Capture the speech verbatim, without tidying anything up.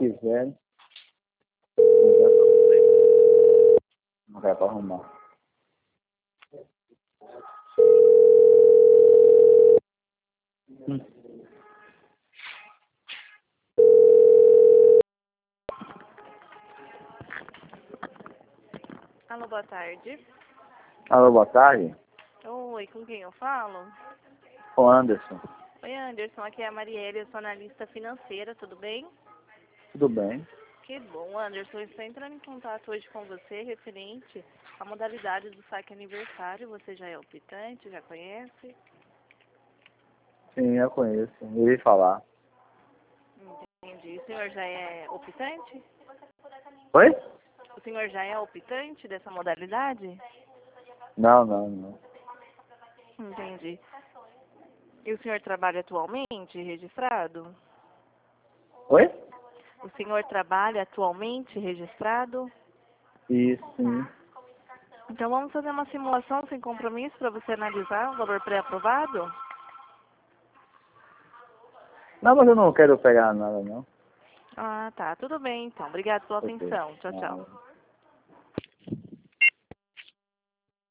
quiser, não vai para arrumar. Hum. Alô, boa tarde. Alô, boa tarde. Oi, com quem eu falo? O Anderson. Oi, Anderson, aqui é a Marielle, eu sou analista financeira, tudo bem? Tudo bem? Que bom, Anderson, eu estou entrando em contato hoje com você referente à modalidade do saque aniversário. Você já é optante, já conhece? Sim, eu conheço. Ouvi falar. Entendi. O senhor já é optante? Oi? O senhor já é optante dessa modalidade? Não, não, não. Entendi. E o senhor trabalha atualmente registrado? Oi? O senhor trabalha atualmente registrado? Isso, sim. Então vamos fazer uma simulação sem compromisso para você analisar o valor pré-aprovado? Não, mas eu não quero pegar nada, não. Ah, tá. Tudo bem, então. Obrigado pela Ok. atenção. Tchau, tchau. Não.